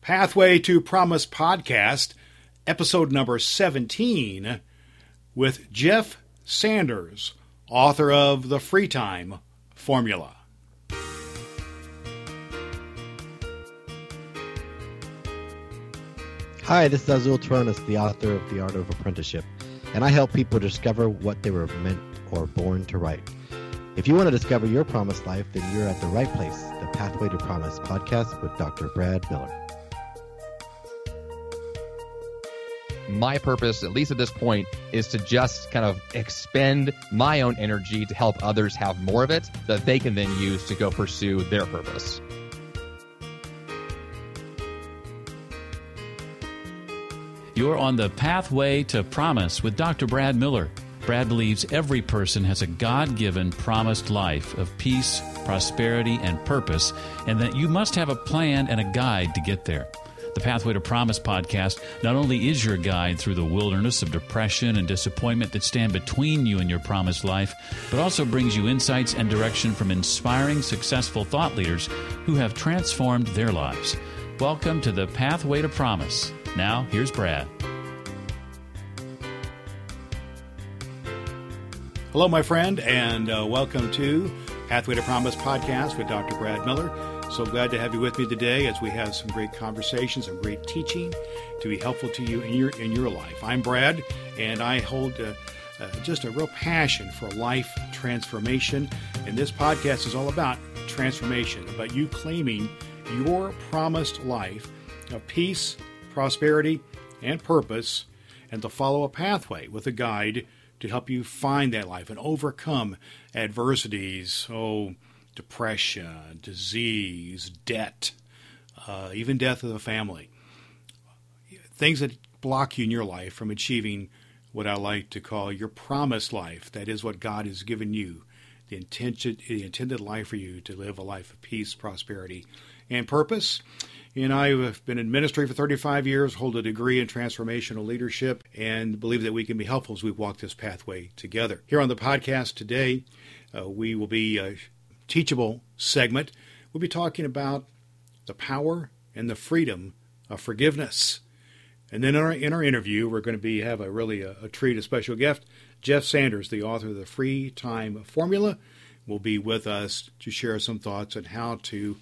Pathway to Promise podcast, episode number 17, with Jeff Sanders, author of The Free Time Formula. Hi, this is Azul Tronis, the author of The Art of Apprenticeship, and I help people discover what they were meant or born to write. If you want to discover your promised life, then you're at the right place, the Pathway to Promise podcast with Dr. Brad Miller. My purpose, at least at this point, is to just kind of expend my own energy to help others have more of it that they can then use to go pursue their purpose. You're on the Pathway to Promise with Dr. Brad Miller. Brad believes every person has a God-given promised life of peace, prosperity, and purpose, and that you must have a plan and a guide to get there. The Pathway to Promise podcast not only is your guide through the wilderness of depression and disappointment that stand between you and your promised life, but also brings you insights and direction from inspiring, successful thought leaders who have transformed their lives. Welcome to the Pathway to Promise. Now, here's Brad. Hello, my friend, and welcome to Pathway to Promise podcast with Dr. Brad Miller. So glad to have you with me today as we have some great conversations, some great teaching to be helpful to you in your life. I'm Brad, and I hold just a real passion for life transformation, and this podcast is all about transformation, about you claiming your promised life of peace, prosperity, and purpose, and to follow a pathway with a guide to help you find that life and overcome adversities, depression, disease, debt, even death of the family. Things that block you in your life from achieving what I like to call your promised life. That is what God has given you, the intended life for you to live a life of peace, prosperity, and purpose. And I have been in ministry for 35 years, hold a degree in transformational leadership, and believe that we can be helpful as we walk this pathway together. Here on the podcast today, we will be a teachable segment. We'll be talking about the power and the freedom of forgiveness. And then in our interview, we're going to have a treat, a special guest. Jeff Sanders, the author of The Free Time Formula, will be with us to share some thoughts on how to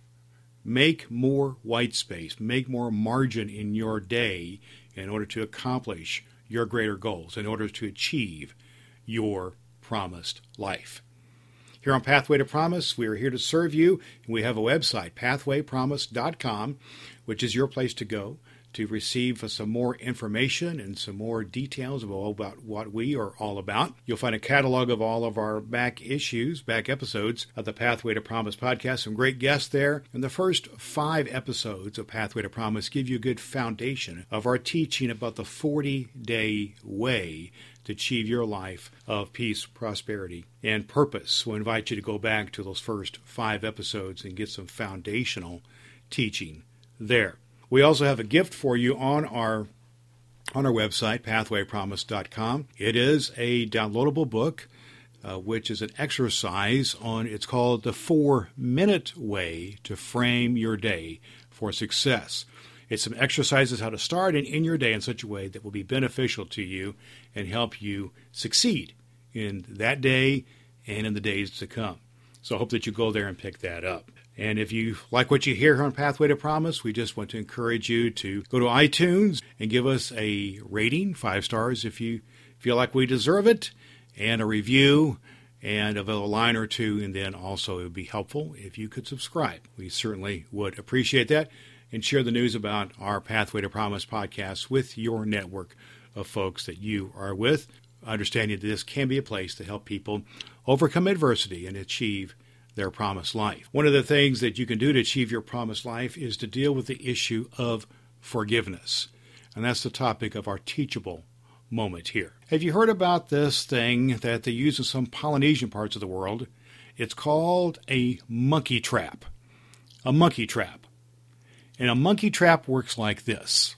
make more white space, make more margin in your day in order to accomplish your greater goals, in order to achieve your promised life. Here on Pathway to Promise, we are here to serve you. We have a website, pathwaypromise.com, which is your place to go to receive some more information and some more details about what we are all about. You'll find a catalog of all of our back episodes of the Pathway to Promise podcast. Some great guests there. And the first 5 episodes of Pathway to Promise give you a good foundation of our teaching about the 40-day way to achieve your life of peace, prosperity, and purpose. We'll invite you to go back to those first 5 episodes and get some foundational teaching there. We also have a gift for you on our website, pathwaypromise.com. It is a downloadable book, which is an exercise it's called the 4-Minute Way to Frame Your Day for Success. It's some exercises how to start and end your day in such a way that will be beneficial to you and help you succeed in that day and in the days to come. So I hope that you go there and pick that up. And if you like what you hear here on Pathway to Promise, we just want to encourage you to go to iTunes and give us a rating, 5 stars if you feel like we deserve it, and a review, and of a line or two. And then also it would be helpful if you could subscribe. We certainly would appreciate that. And share the news about our Pathway to Promise podcast with your network of folks that you are with, understanding that this can be a place to help people overcome adversity and achieve their promised life. One of the things that you can do to achieve your promised life is to deal with the issue of forgiveness. And that's the topic of our teachable moment here. Have you heard about this thing that they use in some Polynesian parts of the world? It's called a monkey trap. A monkey trap. And a monkey trap works like this.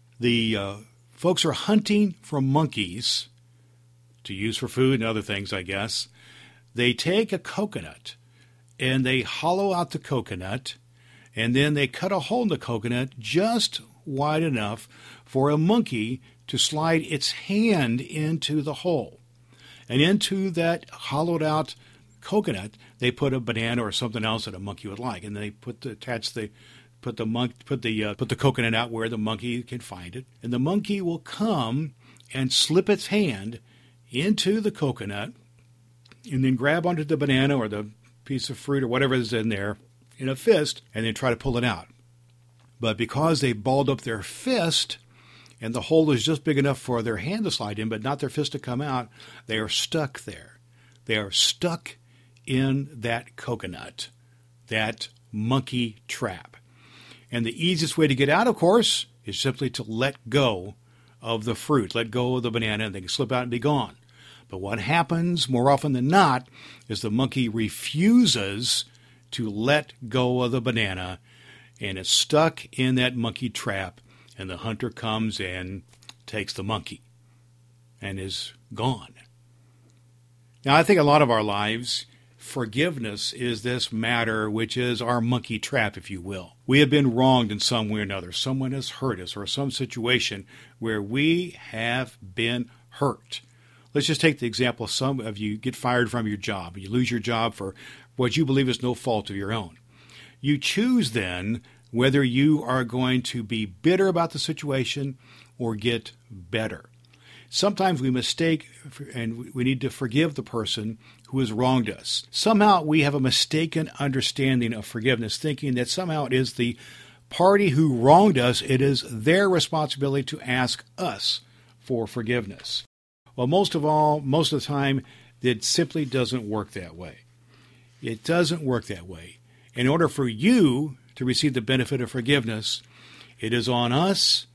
The folks are hunting for monkeys to use for food and other things, I guess. They take a coconut and they hollow out the coconut and then they cut a hole in the coconut just wide enough for a monkey to slide its hand into the hole. And into that hollowed out coconut, they put a banana or something else that a monkey would like, and they put the coconut out where the monkey can find it, and the monkey will come and slip its hand into the coconut, and then grab onto the banana or the piece of fruit or whatever is in there in a fist, and then try to pull it out. But because they balled up their fist, and the hole is just big enough for their hand to slide in, but not their fist to come out, they are stuck there. They are stuck in that coconut, that monkey trap. And the easiest way to get out, of course, is simply to let go of the fruit, let go of the banana, and they can slip out and be gone. But what happens more often than not is the monkey refuses to let go of the banana, and it's stuck in that monkey trap, and the hunter comes and takes the monkey and is gone. Now, I think a lot of our lives, forgiveness is this matter which is our monkey trap, if you will. We have been wronged in some way or another. Someone has hurt us, or some situation where we have been hurt. Let's just take the example of some of you get fired from your job, and you lose your job for what you believe is no fault of your own. You choose then whether you are going to be bitter about the situation or get better. Sometimes we mistake, and we need to forgive the person who has wronged us. Somehow we have a mistaken understanding of forgiveness, thinking that somehow it is the party who wronged us, it is their responsibility to ask us for forgiveness. Well, most of the time, it simply doesn't work that way. It doesn't work that way. In order for you to receive the benefit of forgiveness, it is on us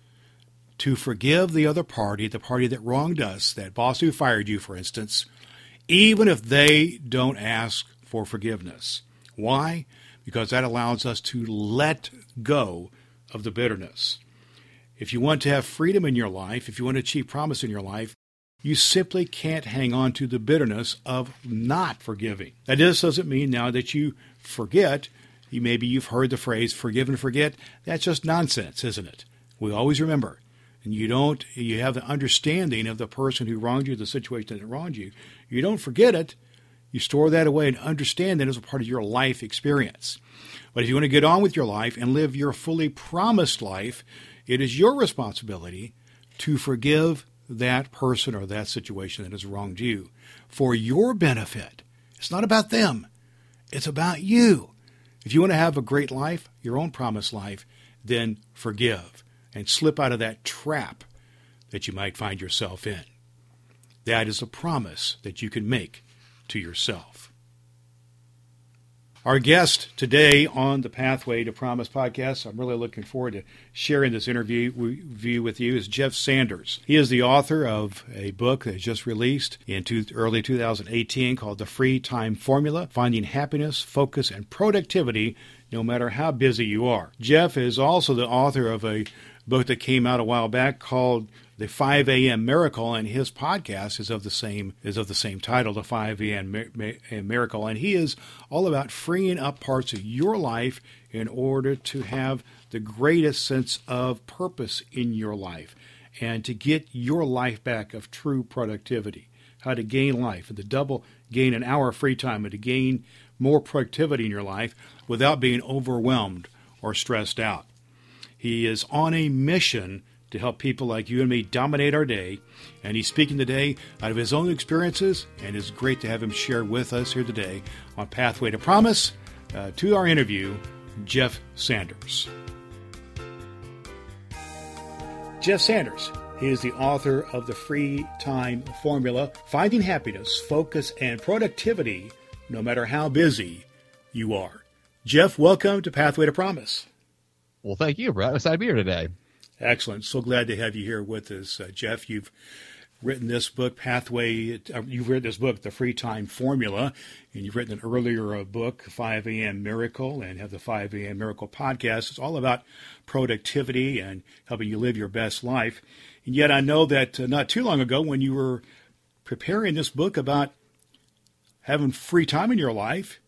to forgive the other party, the party that wronged us, that boss who fired you, for instance, even if they don't ask for forgiveness. Why? Because that allows us to let go of the bitterness. If you want to have freedom in your life, if you want to achieve promise in your life, you simply can't hang on to the bitterness of not forgiving. That just doesn't mean now that you forget. Maybe you've heard the phrase, forgive and forget. That's just nonsense, isn't it? We always remember. And you have the understanding of the person who wronged you, the situation that wronged you. You don't forget it. You store that away and understand that as a part of your life experience. But if you want to get on with your life and live your fully promised life, it is your responsibility to forgive that person or that situation that has wronged you for your benefit. It's not about them. It's about you. If you want to have a great life, your own promised life, then forgive and slip out of that trap that you might find yourself in. That is a promise that you can make to yourself. Our guest today on the Pathway to Promise podcast, I'm really looking forward to sharing this interview with you, is Jeff Sanders. He is the author of a book that was just released in early 2018 called The Free Time Formula, Finding Happiness, Focus, and Productivity no matter how busy you are. Jeff is also the author of a book that came out a while back called The 5 a.m. Miracle, and his podcast is of the same title, The 5 a.m. Miracle, and he is all about freeing up parts of your life in order to have the greatest sense of purpose in your life and to get your life back of true productivity. How to gain life, and to gain an hour of free time, and to gain more productivity in your life without being overwhelmed or stressed out. He is on a mission to help people like you and me dominate our day, and he's speaking today out of his own experiences, and it's great to have him share with us here today on Pathway to Promise. To our interview, Jeff Sanders. Jeff Sanders, he is the author of The Free Time Formula, Finding Happiness, Focus, and Productivity no matter how busy you are. Jeff, welcome to Pathway to Promise. Well, thank you, Brett. I'm excited to be here today. Excellent. So glad to have you here with us, Jeff. You've written this book, The Free Time Formula, and you've written an earlier book, 5 a.m. Miracle, and have the 5 a.m. Miracle podcast. It's all about productivity and helping you live your best life. And yet I know that not too long ago, when you were preparing this book about having free time in your life,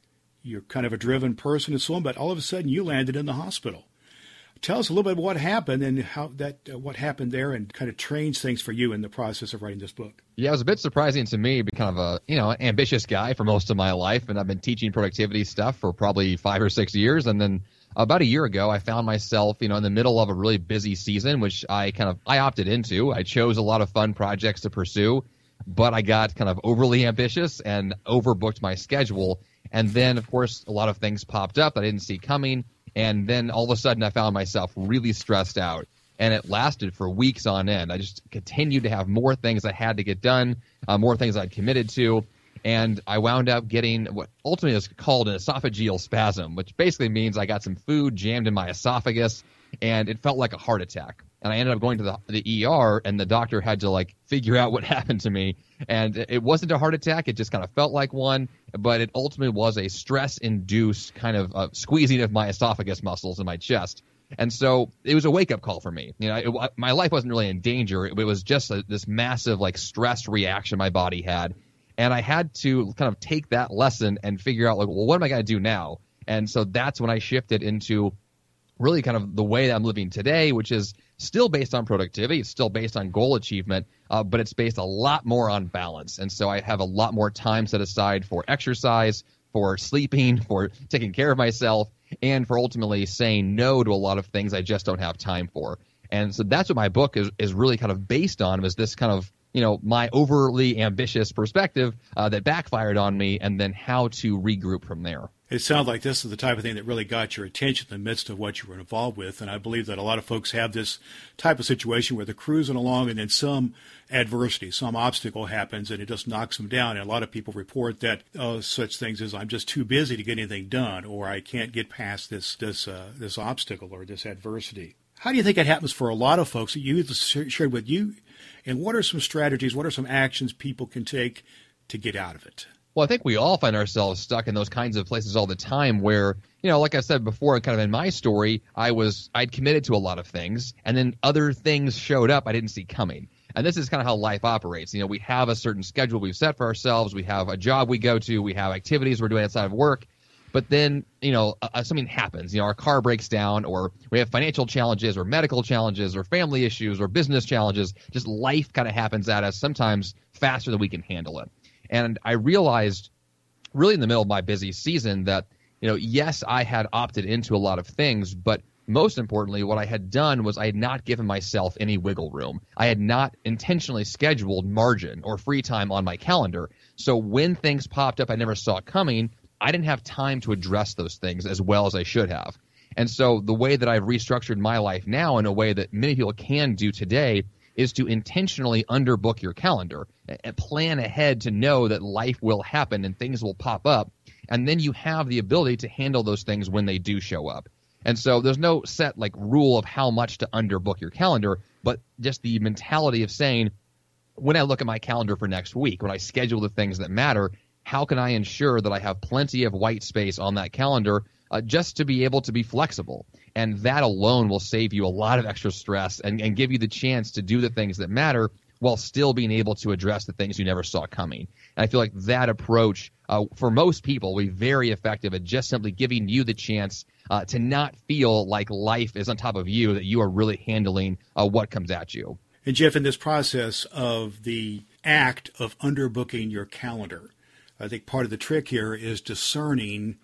you're kind of a driven person and so on, but all of a sudden you landed in the hospital. Tell us a little bit about what happened and how that what happened there, and kind of trains things for you in the process of writing this book. Yeah, it was a bit surprising to me, but kind of an ambitious guy for most of my life, and I've been teaching productivity stuff for probably 5 or 6 years, and then about a year ago, I found myself, in the middle of a really busy season, which I opted into. I chose a lot of fun projects to pursue, but I got kind of overly ambitious and overbooked my schedule, and then of course a lot of things popped up that I didn't see coming. And then all of a sudden I found myself really stressed out, and it lasted for weeks on end. I just continued to have more things I had to get done, more things I'd committed to, and I wound up getting what ultimately is called an esophageal spasm, which basically means I got some food jammed in my esophagus, and it felt like a heart attack. And I ended up going to the ER, and the doctor had to figure out what happened to me. And it wasn't a heart attack. It just kind of felt like one, but it ultimately was a stress-induced kind of squeezing of my esophagus muscles in my chest. And so it was a wake-up call for me. My life wasn't really in danger. It was just this massive stress reaction my body had. And I had to kind of take that lesson and figure out, well, what am I going to do now? And so that's when I shifted into really kind of the way that I'm living today, which is still based on productivity. It's still based on goal achievement, but it's based a lot more on balance. And so I have a lot more time set aside for exercise, for sleeping, for taking care of myself, and for ultimately saying no to a lot of things I just don't have time for. And so that's what my book is really kind of based on, is this kind of, my overly ambitious perspective that backfired on me, and then how to regroup from there. It sounds like this is the type of thing that really got your attention in the midst of what you were involved with. And I believe that a lot of folks have this type of situation where they're cruising along and then some adversity, some obstacle happens and it just knocks them down. And a lot of people report that such things as, I'm just too busy to get anything done, or I can't get past this obstacle or this adversity. How do you think it happens for a lot of folks that you shared with you? And what are some strategies, what are some actions people can take to get out of it? Well, I think we all find ourselves stuck in those kinds of places all the time where, like I said before, kind of in my story, I'd committed to a lot of things, and then other things showed up I didn't see coming. And this is kind of how life operates. We have a certain schedule we've set for ourselves. We have a job we go to. We have activities we're doing outside of work. But then, something happens. Our car breaks down, or we have financial challenges or medical challenges or family issues or business challenges. Just life kind of happens at us sometimes faster than we can handle it. And I realized really in the middle of my busy season that, yes, I had opted into a lot of things, but most importantly, what I had done was I had not given myself any wiggle room. I had not intentionally scheduled margin or free time on my calendar. So when things popped up I never saw coming, I didn't have time to address those things as well as I should have. And so the way that I've restructured my life now in a way that many people can do today is to intentionally underbook your calendar and plan ahead to know that life will happen and things will pop up. And then you have the ability to handle those things when they do show up. And so there's no set rule of how much to underbook your calendar, but just the mentality of saying, when I look at my calendar for next week, when I schedule the things that matter, how can I ensure that I have plenty of white space on that calendar just to be able to be flexible? And that alone will save you a lot of extra stress and give you the chance to do the things that matter while still being able to address the things you never saw coming. And I feel like that approach, for most people, will be very effective at just simply giving you the chance to not feel like life is on top of you, that you are really handling what comes at you. And Jeff, in this process of the act of underbooking your calendar, I think part of the trick here is discerning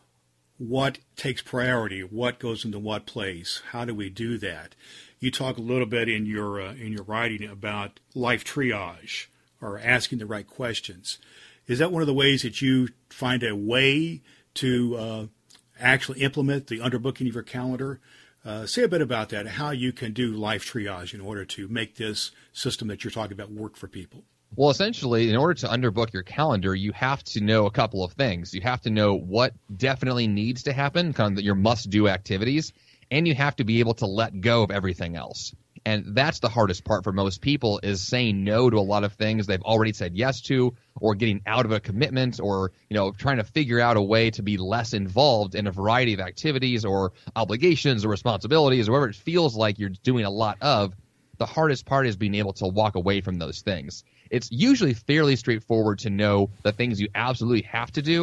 what takes priority, what goes into what place. How do we do that? You talk a little bit in your writing about life triage, or asking the right questions. Is that one of the ways that you find a way to actually implement the underbooking of your calendar? Say a bit about that, how you can do life triage in order to make this system that you're talking about work for people. Well, essentially, in order to underbook your calendar, you have to know a couple of things. You have to know what definitely needs to happen, kind of your must-do activities, and you have to be able to let go of everything else. And that's the hardest part for most people, is saying no to a lot of things they've already said yes to, or getting out of a commitment, or trying to figure out a way to be less involved in a variety of activities or obligations or responsibilities or whatever it feels like you're doing a lot of. The hardest part is being able to walk away from those things. It's usually fairly straightforward to know the things you absolutely have to do,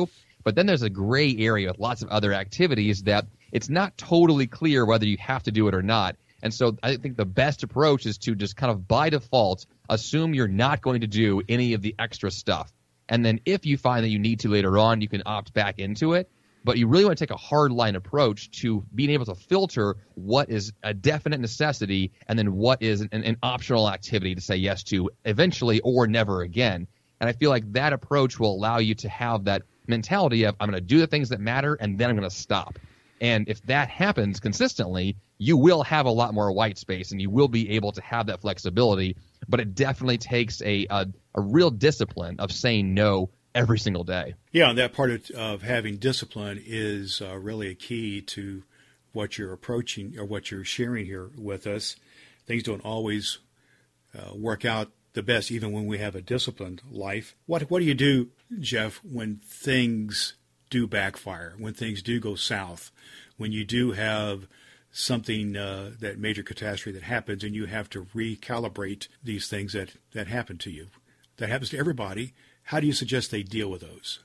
But then there's a gray area with lots of other activities that it's not totally clear whether you have to do it or not. And so I think the best approach is to just kind of by default assume you're not going to do any of the extra stuff. And then if you find that you need to later on, you can opt back into it. But you really want to take a hard line approach to being able to filter what is a definite necessity and then what is an optional activity to say yes to eventually or never again. And I feel like that approach will allow you to have that mentality of I'm going to do the things that matter and then I'm going to stop. And if that happens consistently, you will have a lot more white space and you will be able to have that flexibility. But it definitely takes a real discipline of saying no every single day. Yeah, and that part of having discipline is really a key to what you're approaching or what you're sharing here with us. Things don't always work out the best, even when we have a disciplined life. What do you do, Jeff, when things do backfire, when things do go south, when you do have something, that major catastrophe that happens and you have to recalibrate these things that happen to you? That happens to everybody. How do you suggest they deal with those?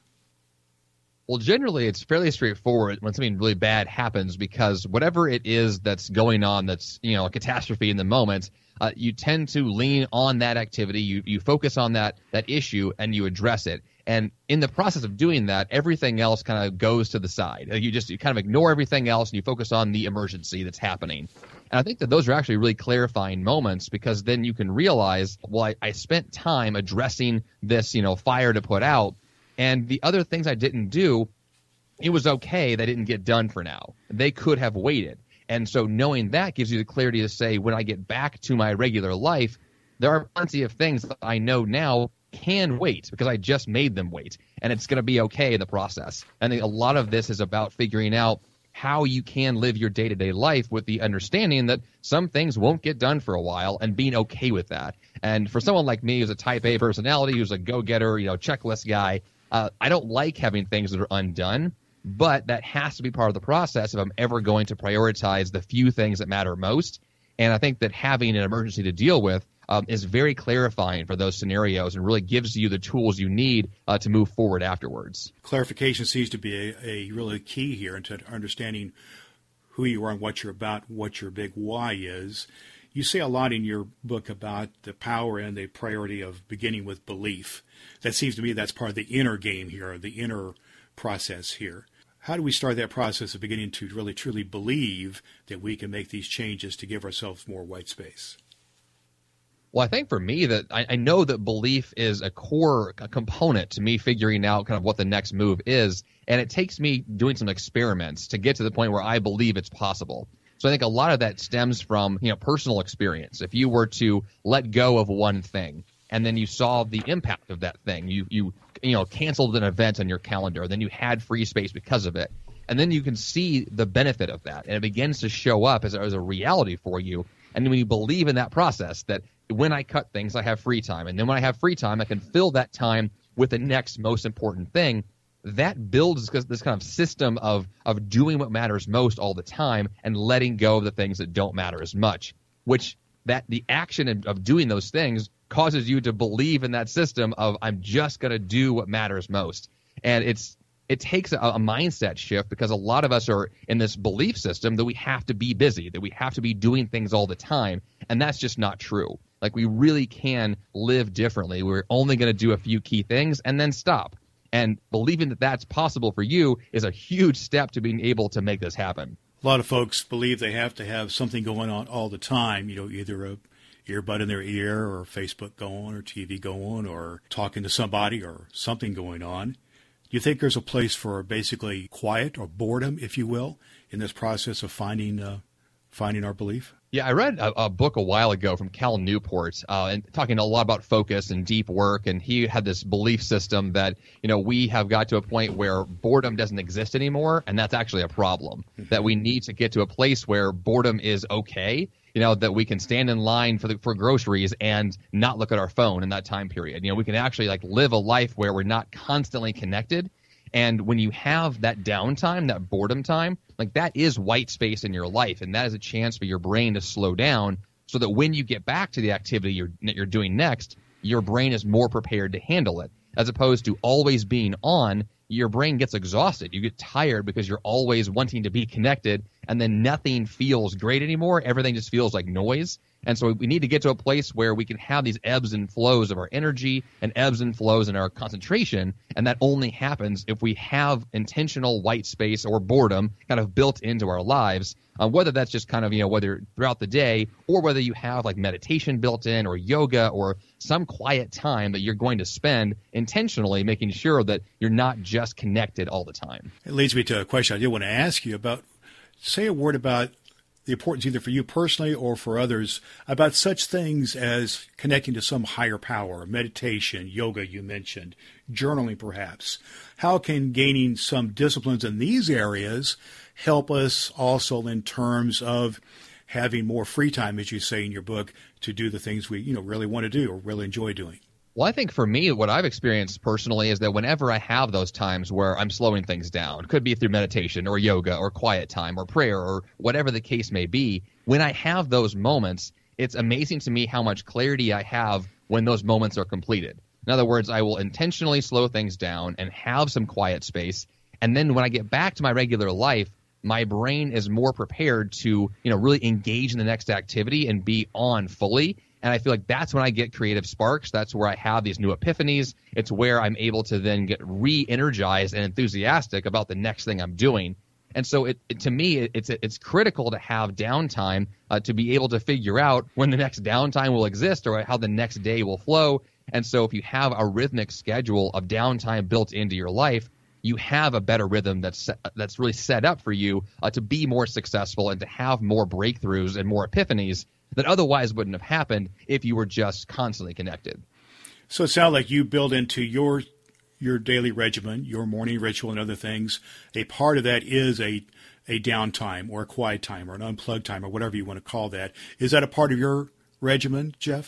Well, generally, it's fairly straightforward when something really bad happens because whatever it is that's going on that's, a catastrophe in the moment, you tend to lean on that activity. You focus on that issue and you address it. And in the process of doing that, everything else kind of goes to the side. You kind of ignore everything else and you focus on the emergency that's happening. And I think that those are actually really clarifying moments because then you can realize, well, I spent time addressing this, fire to put out. And the other things I didn't do, it was okay. They didn't get done for now. They could have waited. And so knowing that gives you the clarity to say, when I get back to my regular life, there are plenty of things that I know now can wait because I just made them wait. And it's going to be okay in the process. I think a lot of this is about figuring out how you can live your day-to-day life with the understanding that some things won't get done for a while and being okay with that. And for someone like me who's a type A personality, who's a go-getter, checklist guy, I don't like having things that are undone, but that has to be part of the process if I'm ever going to prioritize the few things that matter most. And I think that having an emergency to deal with is very clarifying for those scenarios and really gives you the tools you need to move forward afterwards. Clarification seems to be a really key here into understanding who you are and what you're about, what your big why is. You say a lot in your book about the power and the priority of beginning with belief. That seems to me that's part of the inner game here, the inner process here. How do we start that process of beginning to really truly believe that we can make these changes to give ourselves more white space? Well, I think for me that I know that belief is a core component to me figuring out kind of what the next move is. And it takes me doing some experiments to get to the point where I believe it's possible. So I think a lot of that stems from, personal experience. If you were to let go of one thing and then you saw the impact of that thing, you canceled an event on your calendar, then you had free space because of it. And then you can see the benefit of that. And it begins to show up as a reality for you. And when you believe in that process, that when I cut things, I have free time. And then when I have free time, I can fill that time with the next most important thing. That builds this kind of system of doing what matters most all the time and letting go of the things that don't matter as much, which that the action of doing those things causes you to believe in that system of I'm just going to do what matters most. And it takes a mindset shift because a lot of us are in this belief system that we have to be busy, that we have to be doing things all the time. And that's just not true. Like we really can live differently. We're only going to do a few key things and then stop. And believing that that's possible for you is a huge step to being able to make this happen. A lot of folks believe they have to have something going on all the time, either a earbud in their ear or Facebook going or TV going or talking to somebody or something going on. Do you think there's a place for basically quiet or boredom, if you will, in this process of finding our belief? Yeah, I read a book a while ago from Cal Newport and talking a lot about focus and deep work. And he had this belief system that, we have got to a point where boredom doesn't exist anymore. And that's actually a problem, that we need to get to a place where boredom is okay, that we can stand in line for groceries and not look at our phone in that time period. We can actually live a life where we're not constantly connected. And when you have that downtime, that boredom time, that is white space in your life. And that is a chance for your brain to slow down so that when you get back to the activity you're doing next, your brain is more prepared to handle it. As opposed to always being on, your brain gets exhausted. You get tired because you're always wanting to be connected, and then nothing feels great anymore. Everything just feels like noise. And so we need to get to a place where we can have these ebbs and flows of our energy and ebbs and flows in our concentration, and that only happens if we have intentional white space or boredom kind of built into our lives, whether that's just kind of, whether throughout the day or whether you have like meditation built in or yoga or some quiet time that you're going to spend intentionally making sure that you're not just connected all the time. It leads me to a question I did want to ask you about. Say a word about the importance either for you personally or for others about such things as connecting to some higher power, meditation, yoga you mentioned, journaling perhaps. How can gaining some disciplines in these areas help us also in terms of having more free time, as you say in your book, to do the things we really want to do or really enjoy doing? Well, I think for me, what I've experienced personally is that whenever I have those times where I'm slowing things down, could be through meditation or yoga or quiet time or prayer or whatever the case may be, when I have those moments, it's amazing to me how much clarity I have when those moments are completed. In other words, I will intentionally slow things down and have some quiet space. And then when I get back to my regular life, my brain is more prepared to, really engage in the next activity and be on fully. And I feel like that's when I get creative sparks. That's where I have these new epiphanies. It's where I'm able to then get re-energized and enthusiastic about the next thing I'm doing. And so to me, it's critical to have downtime to be able to figure out when the next downtime will exist or how the next day will flow. And so if you have a rhythmic schedule of downtime built into your life, you have a better rhythm that's really set up for you to be more successful and to have more breakthroughs and more epiphanies that otherwise wouldn't have happened if you were just constantly connected. So it sounds like you build into your daily regimen, your morning ritual and other things. A part of that is a downtime or a quiet time or an unplugged time or whatever you want to call that. Is that a part of your regimen, Jeff?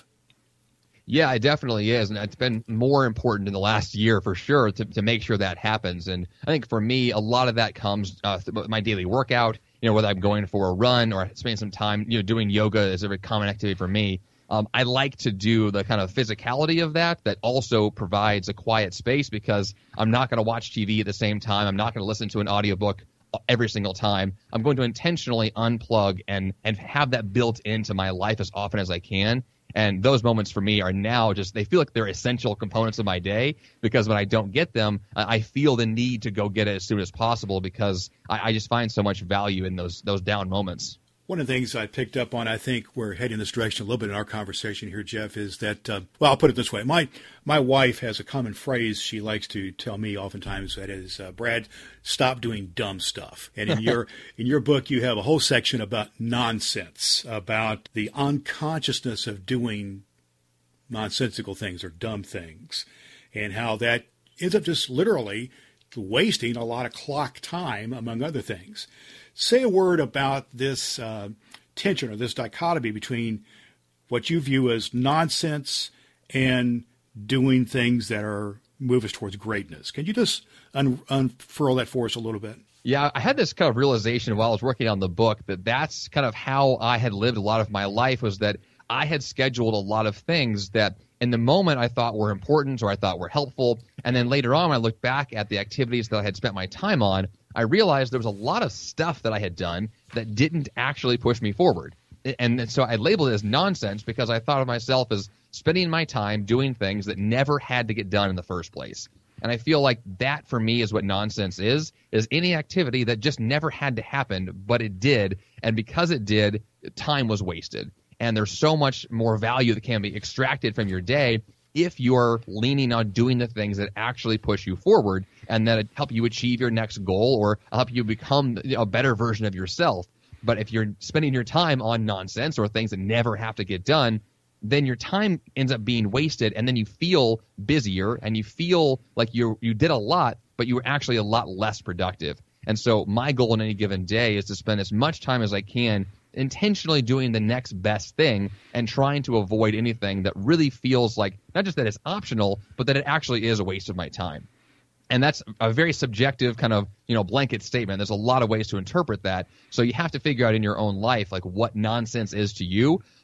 Yeah, it definitely is. And it's been more important in the last year for sure to make sure that happens. And I think for me, a lot of that comes through my daily workout, whether I'm going for a run or spending some time, doing yoga is a very common activity for me. I like to do the kind of physicality of that also provides a quiet space because I'm not going to watch TV at the same time. I'm not going to listen to an audiobook every single time. I'm going to intentionally unplug and have that built into my life as often as I can. And those moments for me are now they feel like they're essential components of my day because when I don't get them, I feel the need to go get it as soon as possible because I just find so much value in those down moments. One of the things I picked up on, I think we're heading this direction a little bit in our conversation here, Jeff, is that, I'll put it this way. My wife has a common phrase she likes to tell me oftentimes, that is, Brad, stop doing dumb stuff. And in your book, you have a whole section about nonsense, about the unconsciousness of doing nonsensical things or dumb things, and how that ends up just literally wasting a lot of clock time, among other things. Say a word about this tension or this dichotomy between what you view as nonsense and doing things that move us towards greatness. Can you just unfurl that for us a little bit? Yeah, I had this kind of realization while I was working on the book that's kind of how I had lived a lot of my life, was that I had scheduled a lot of things that in the moment I thought were important or I thought were helpful. And then later on, when I looked back at the activities that I had spent my time on, I realized there was a lot of stuff that I had done that didn't actually push me forward. And so I labeled it as nonsense because I thought of myself as spending my time doing things that never had to get done in the first place. And I feel like that for me is what nonsense is any activity that just never had to happen, but it did. And because it did, time was wasted. And there's so much more value that can be extracted from your day if you're leaning on doing the things that actually push you forward and that help you achieve your next goal or help you become a better version of yourself. But if you're spending your time on nonsense or things that never have to get done, then your time ends up being wasted, and then you feel busier and you feel like you did a lot, but you were actually a lot less productive. And so my goal in any given day is to spend as much time as I can intentionally doing the next best thing and trying to avoid anything that really feels like not just that it's optional, but that it actually is a waste of my time. And that's a very subjective kind of, blanket statement. There's a lot of ways to interpret that. So you have to figure out in your own life, like what nonsense is to you.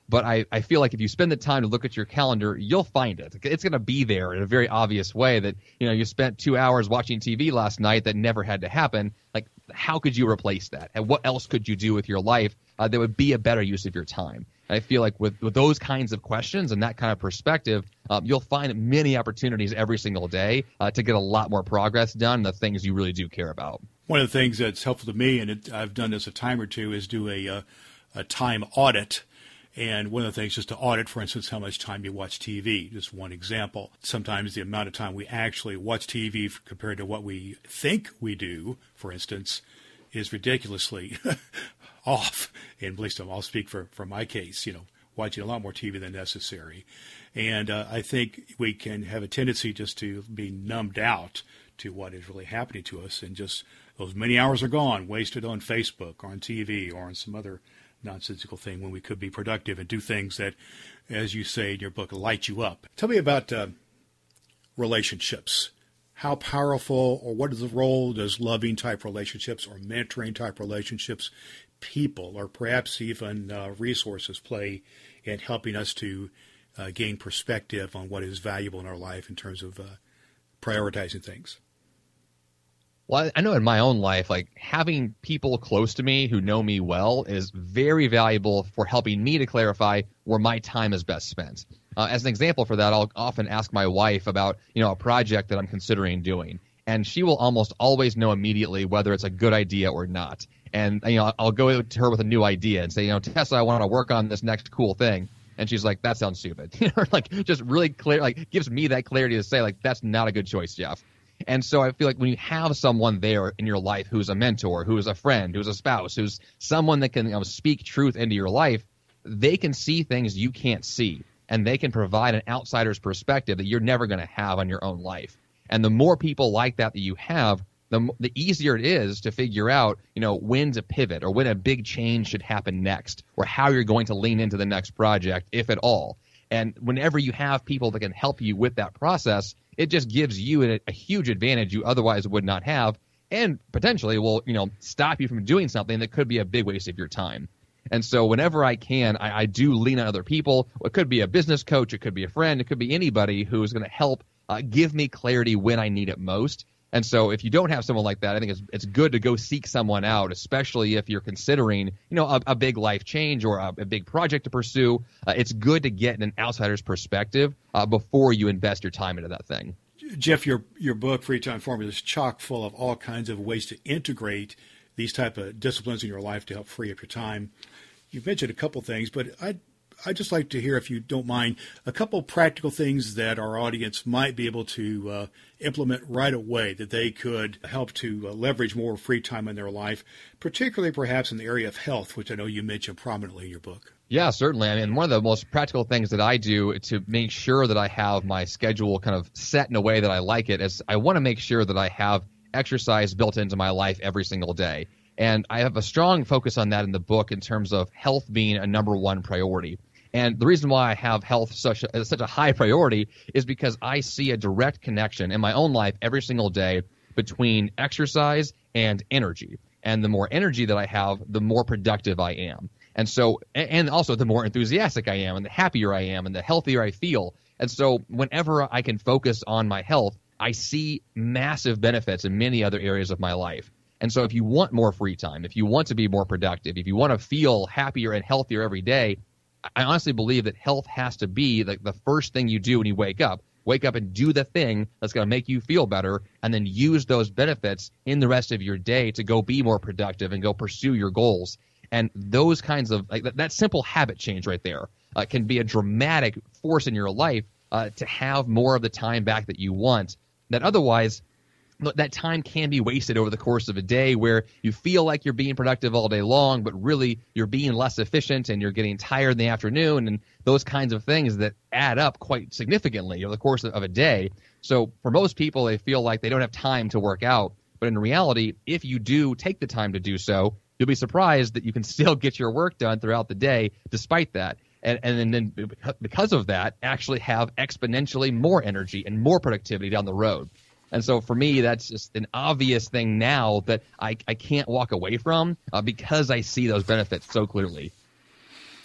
But I feel like if you spend the time to look at your calendar, you'll find it. It's going to be there in a very obvious way that, you spent 2 hours watching TV last night that never had to happen. Like, how could you replace that? And what else could you do with your life that would be a better use of your time? And I feel like with those kinds of questions and that kind of perspective, you'll find many opportunities every single day to get a lot more progress done in the things you really do care about. One of the things that's helpful to me, and I've done this a time or two, is do a time audit. And one of the things is to audit, for instance, how much time you watch TV. Just one example. Sometimes the amount of time we actually watch TV compared to what we think we do, for instance, is ridiculously off. And at least I'll speak for my case, watching a lot more TV than necessary. And I think we can have a tendency just to be numbed out to what is really happening to us. And just those many hours are gone, wasted on Facebook or on TV or on some other nonsensical thing when we could be productive and do things that, as you say in your book, light you up. Tell me about relationships. How powerful, or what is the role does loving type relationships or mentoring type relationships, people, or perhaps even resources play in helping us to gain perspective on what is valuable in our life in terms of prioritizing things? Well, I know in my own life, like having people close to me who know me well is very valuable for helping me to clarify where my time is best spent. As an example for that, I'll often ask my wife about, a project that I'm considering doing, and she will almost always know immediately whether it's a good idea or not. And, I'll go to her with a new idea and say, Tessa, I want to work on this next cool thing. And she's like, that sounds stupid. Like just really clear, like gives me that clarity to say, like, that's not a good choice, Jeff. And so I feel like when you have someone there in your life who's a mentor, who's a friend, who's a spouse, who's someone that can speak truth into your life, they can see things you can't see, and they can provide an outsider's perspective that you're never going to have on your own life. And the more people like that you have, the easier it is to figure out, when to pivot or when a big change should happen next, or how you're going to lean into the next project, if at all. And whenever you have people that can help you with that process, it just gives you a huge advantage you otherwise would not have, and potentially will, stop you from doing something that could be a big waste of your time. And so whenever I can, I do lean on other people. It could be a business coach, it could be a friend, it could be anybody who's going to help give me clarity when I need it most. And so if you don't have someone like that, I think it's good to go seek someone out, especially if you're considering, a big life change or a big project to pursue. It's good to get an outsider's perspective before you invest your time into that thing. Jeff, your book, Free Time Formula, is chock full of all kinds of ways to integrate these type of disciplines in your life to help free up your time. You've mentioned a couple things, but I'd just like to hear, if you don't mind, a couple practical things that our audience might be able to implement right away that they could help to leverage more free time in their life, particularly perhaps in the area of health, which I know you mentioned prominently in your book. Yeah, certainly. I mean, one of the most practical things that I do to make sure that I have my schedule kind of set in a way that I like it is I want to make sure that I have exercise built into my life every single day. And I have a strong focus on that in the book in terms of health being a number one priority. And the reason why I have health such a high priority is because I see a direct connection in my own life every single day between exercise and energy. And the more energy that I have, the more productive I am. And so, and also the more enthusiastic I am, and the happier I am, and the healthier I feel. And so whenever I can focus on my health, I see massive benefits in many other areas of my life. And so if you want more free time, if you want to be more productive, if you want to feel happier and healthier every day, I honestly believe that health has to be the first thing you do when you wake up. Wake up and do the thing that's going to make you feel better, and then use those benefits in the rest of your day to go be more productive and go pursue your goals. And those kinds of that simple habit change right there can be a dramatic force in your life to have more of the time back that you want. That otherwise, that time can be wasted over the course of a day where you feel like you're being productive all day long, but really you're being less efficient and you're getting tired in the afternoon, and those kinds of things that add up quite significantly over the course of a day. So for most people, they feel like they don't have time to work out. But in reality, if you do take the time to do so, you'll be surprised that you can still get your work done throughout the day despite that. And then because of that, actually have exponentially more energy and more productivity down the road. And so for me, that's just an obvious thing now that I can't walk away from because I see those benefits so clearly.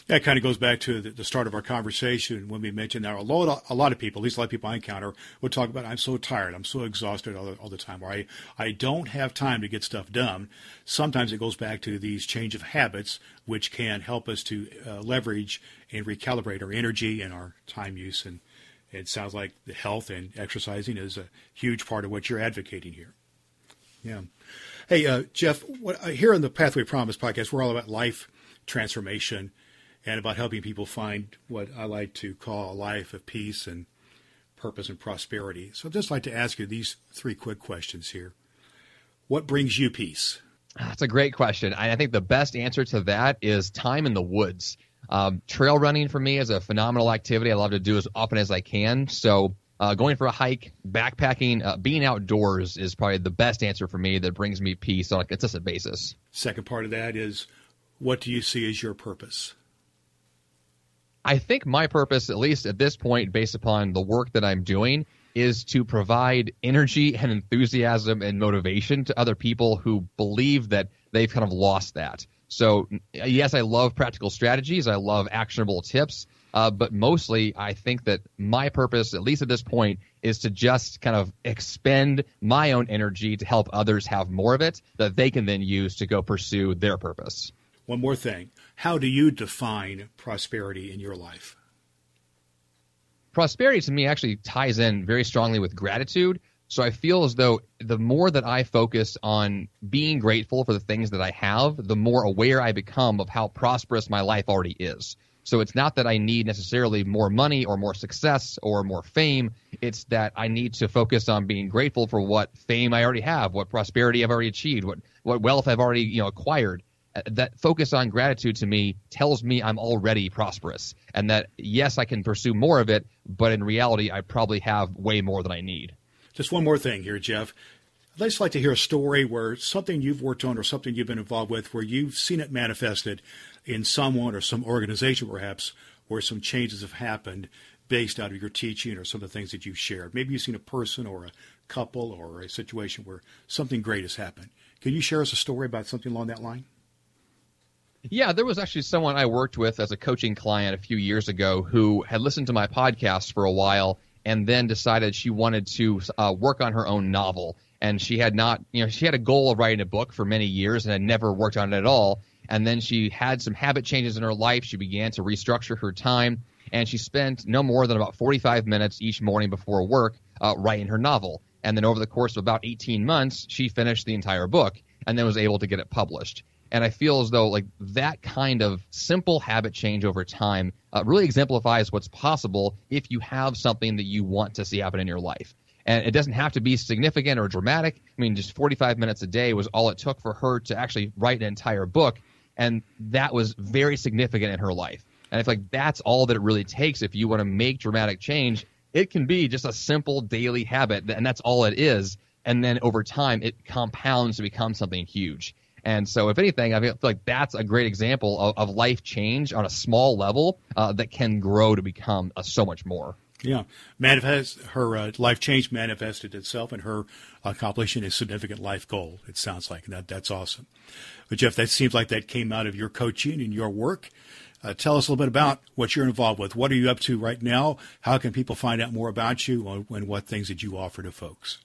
That kind of goes back to the start of our conversation when we mentioned that a lot of people, at least a lot of people I encounter, would talk about, I'm so tired, I'm so exhausted all the time, or I don't have time to get stuff done. Sometimes it goes back to these change of habits, which can help us to leverage and recalibrate our energy and our time use. And it sounds like the health and exercising is a huge part of what you're advocating here. Yeah. Hey, Jeff, here on the Pathway Promise podcast, we're all about life transformation and about helping people find what I like to call a life of peace and purpose and prosperity. So I'd just like to ask you these 3 quick questions here. What brings you peace? That's a great question. I think the best answer to that is time in the woods. Trail running for me is a phenomenal activity I love to do as often as I can. So going for a hike, backpacking, being outdoors is probably the best answer for me that brings me peace on a consistent basis. Second part of that is, what do you see as your purpose? I think my purpose, at least at this point, based upon the work that I'm doing, is to provide energy and enthusiasm and motivation to other people who believe that they've kind of lost that. So, yes, I love practical strategies. I love actionable tips. But mostly, I think that my purpose, at least at this point, is to just kind of expend my own energy to help others have more of it that they can then use to go pursue their purpose. One more thing. How do you define prosperity in your life? Prosperity to me actually ties in very strongly with gratitude. So I feel as though the more that I focus on being grateful for the things that I have, the more aware I become of how prosperous my life already is. So it's not that I need necessarily more money or more success or more fame. It's that I need to focus on being grateful for what fame I already have, what prosperity I've already achieved, what wealth I've already acquired. That focus on gratitude to me tells me I'm already prosperous, and that, yes, I can pursue more of it, but in reality, I probably have way more than I need. Just one more thing here, Jeff. I'd just like to hear a story where something you've worked on or something you've been involved with where you've seen it manifested in someone or some organization perhaps where some changes have happened based out of your teaching or some of the things that you've shared. Maybe you've seen a person or a couple or a situation where something great has happened. Can you share us a story about something along that line? Yeah, there was actually someone I worked with as a coaching client a few years ago who had listened to my podcast for a while and then decided she wanted to work on her own novel. And she had not, she had a goal of writing a book for many years and had never worked on it at all. And then she had some habit changes in her life. She began to restructure her time, and she spent no more than about 45 minutes each morning before work writing her novel. And then over the course of about 18 months, she finished the entire book and then was able to get it published. And I feel as though like that kind of simple habit change over time really exemplifies what's possible if you have something that you want to see happen in your life. And it doesn't have to be significant or dramatic. I mean, just 45 minutes a day was all it took for her to actually write an entire book. And that was very significant in her life. And I feel like that's all that it really takes if you want to make dramatic change. It can be just a simple daily habit, and that's all it is. And then over time, it compounds to become something huge. And so if anything, I feel like that's a great example of life change on a small level that can grow to become so much more. Yeah. Her life change manifested itself in her accomplishing a significant life goal, it sounds like. And that's awesome. But, Jeff, that seems like that came out of your coaching and your work. Tell us a little bit about what you're involved with. What are you up to right now? How can people find out more about you and what things that you offer to folks?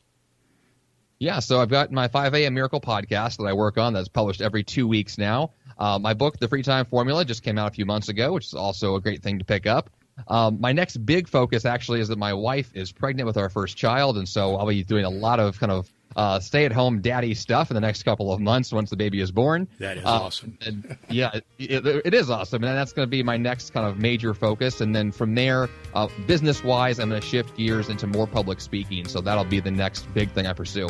Yeah, so I've got my 5 a.m. Miracle podcast that I work on that's published every 2 weeks now. My book, The Free Time Formula, just came out a few months ago, which is also a great thing to pick up. My next big focus actually is that my wife is pregnant with our first child, and so I'll be doing a lot of kind of stay-at-home daddy stuff in the next couple of months once the baby is born. That is awesome. Yeah, it is awesome, and that's going to be my next kind of major focus. And then from there, business-wise, I'm going to shift gears into more public speaking, so that'll be the next big thing I pursue.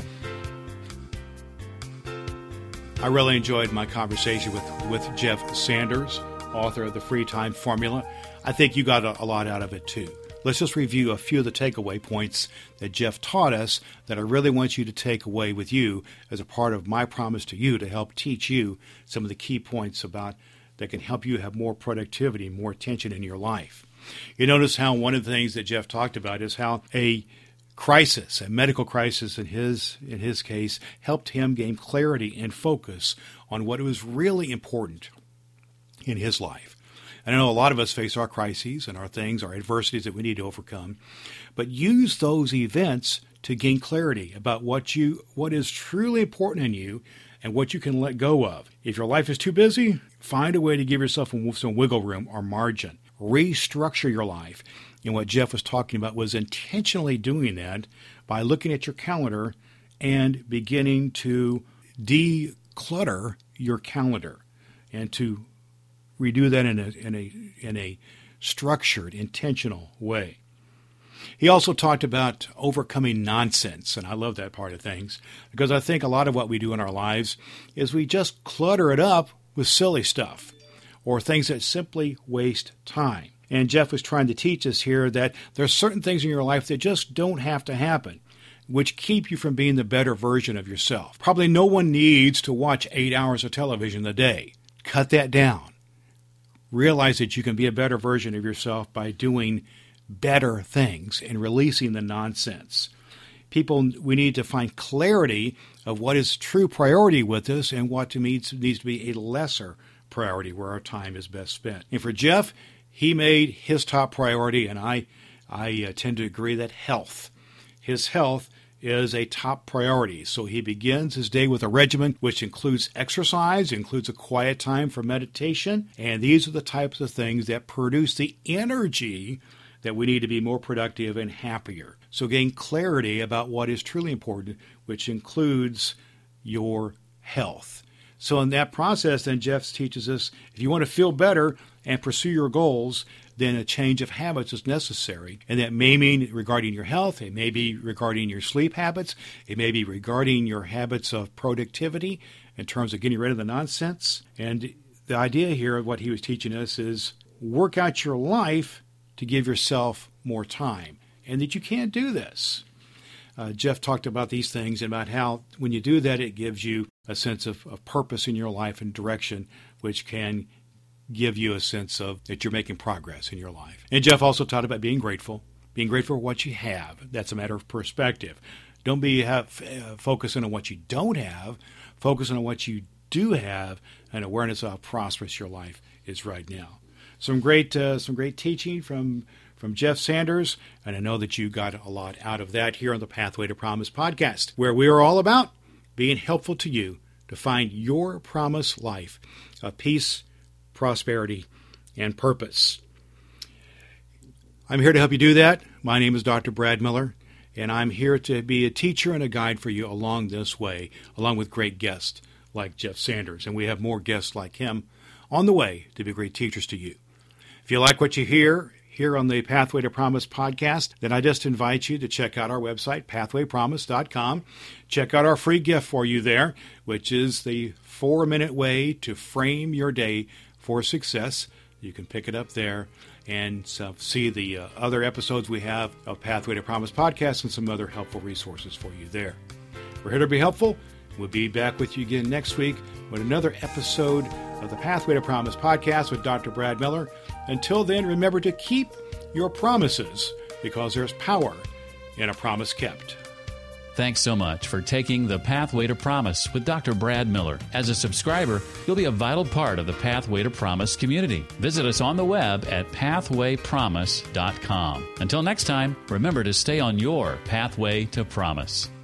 I really enjoyed my conversation with Jeff Sanders, author of The Free Time Formula. I think you got a lot out of it, too. Let's just review a few of the takeaway points that Jeff taught us that I really want you to take away with you as a part of my promise to you to help teach you some of the key points about that can help you have more productivity, more attention in your life. You notice how one of the things that Jeff talked about is how a crisis, a medical crisis in his case, helped him gain clarity and focus on what was really important in his life. And I know a lot of us face our crises and our things, our adversities that we need to overcome. But use those events to gain clarity about what is truly important in you and what you can let go of. If your life is too busy, find a way to give yourself some wiggle room or margin. Restructure your life. And what Jeff was talking about was intentionally doing that by looking at your calendar and beginning to declutter your calendar and to redo that in a structured, intentional way. He also talked about overcoming nonsense, and I love that part of things, because I think a lot of what we do in our lives is we just clutter it up with silly stuff or things that simply waste time. And Jeff was trying to teach us here that there are certain things in your life that just don't have to happen, which keep you from being the better version of yourself. Probably no one needs to watch 8 hours of television a day. Cut that down. Realize that you can be a better version of yourself by doing better things and releasing the nonsense. We need to find clarity of what is true priority with us and what needs to be a lesser priority where our time is best spent. And for Jeff, he made his top priority, and I tend to agree that health. His health is a top priority. So he begins his day with a regimen which includes exercise, includes a quiet time for meditation, and these are the types of things that produce the energy that we need to be more productive and happier. So gain clarity about what is truly important, which includes your health. So in that process, then Jeff teaches us, if you want to feel better and pursue your goals, then a change of habits is necessary. And that may mean regarding your health, it may be regarding your sleep habits, it may be regarding your habits of productivity in terms of getting rid of the nonsense. And the idea here of what he was teaching us is work out your life to give yourself more time, and that you can't do this. Jeff talked about these things and about how when you do that, it gives you a sense of purpose in your life and direction, which can give you a sense of that you're making progress in your life. And Jeff also taught about being grateful for what you have. That's a matter of perspective. Don't be focusing on what you don't have, focusing on what you do have, and awareness of how prosperous your life is right now. Some great teaching from Jeff Sanders, and I know that you got a lot out of that here on the Pathway to Promise podcast, where we are all about being helpful to you to find your promised life of peace, prosperity, and purpose. I'm here to help you do that. My name is Dr. Brad Miller, and I'm here to be a teacher and a guide for you along this way, along with great guests like Jeff Sanders, and we have more guests like him on the way to be great teachers to you. If you like what you hear here on the Pathway to Promise podcast, then I just invite you to check out our website, pathwaypromise.com. Check out our free gift for you there, which is the 4-minute way to frame your day for success. You can pick it up there and see the other episodes we have of Pathway to Promise podcast and some other helpful resources for you there. We're here to be helpful. We'll be back with you again next week with another episode of the Pathway to Promise podcast with Dr. Brad Miller. Until then, remember to keep your promises, because there's power in a promise kept. Thanks so much for taking the Pathway to Promise with Dr. Brad Miller. As a subscriber, you'll be a vital part of the Pathway to Promise community. Visit us on the web at pathwaypromise.com. Until next time, remember to stay on your Pathway to Promise.